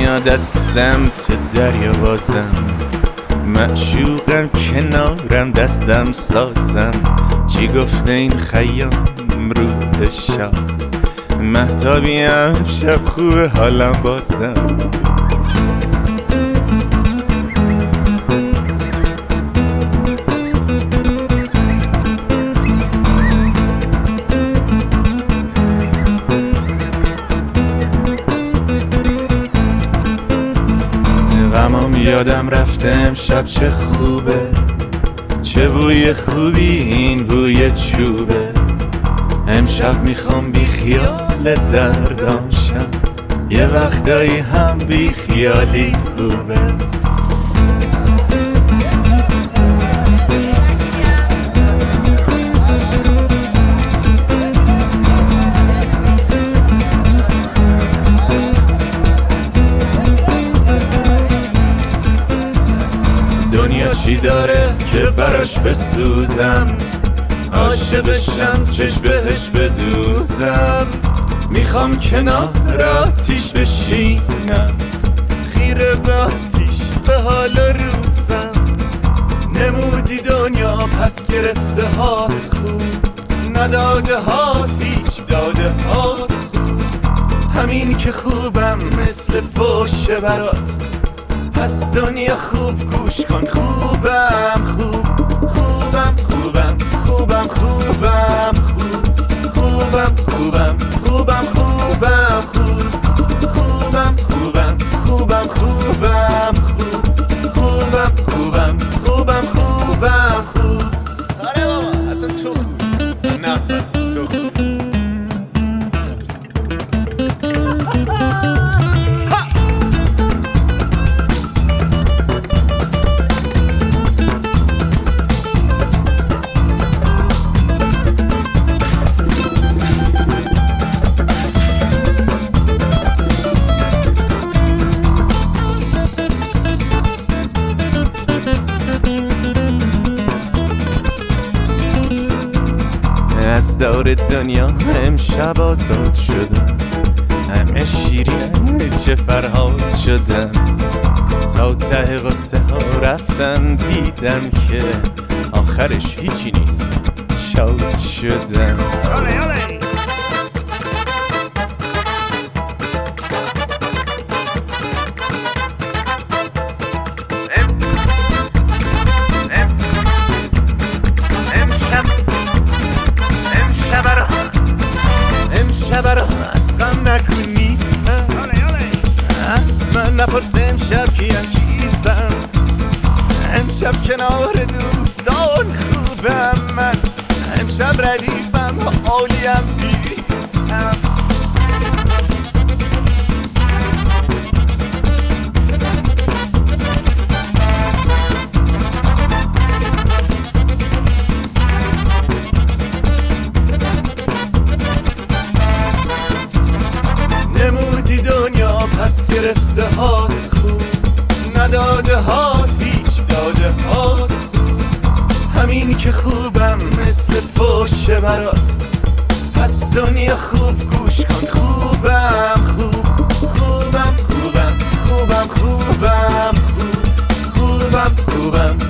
میاد از سمت دریا بازم، معشوقم کنارم دستم سازم. چی گفته این خیام روح شاد، مهتابیم شب خوبه حالم بازم. غمام یادم رفته امشب چه خوبه، چه بوی خوبی این بوی چوبه. امشب میخوام بی خیال دردام شم، یه وقتایی هم بی خیالی خوبه. دنیا چی داره که براش بسوزم، عاشقشم چشم بهش بدوزم. میخوام کنار آتیش بشینم، خیره به آتیش به حال روزم. نمودی دنیا پس گرفته هات خوب، نداده هات هیچ داده هات خوب. همین که خوبم مثل فوشه برات، پس دنیا خوب گوش کن. خوبم خوب، خوبم خوبم، خوبم خوبم خوب، خوبم خوبم، خوبم خوبم خوب، خوبم خوبم، خوبم خوبم خوب، خوبم خوبم، خوبم خوبم خوب. آره بابا اصلا تو خوب، نه تو خوب. از دور دنیا امشب آزاد شدم، همه شیرین چه فرهاد شدم. تا ته قصه ها رفتم دیدم که آخرش هیچی نیست، شاد شدم. امشب را از غم نکن نیستم، از من نپرس امشب کیم کیستم. امشب کنار دوستان خوبم من، امشب ردیفم و عالیم نیستم. نمودی دنیا پس گرفته هات خوب، نداده هات هیچ داده هات خوب. همین که خوبم مثل فوشه برات، پس دنیا خوب گوش کن. خوبم خوب، خوبم خوبم، خوبم خوبم خوب، خوبم خوبم،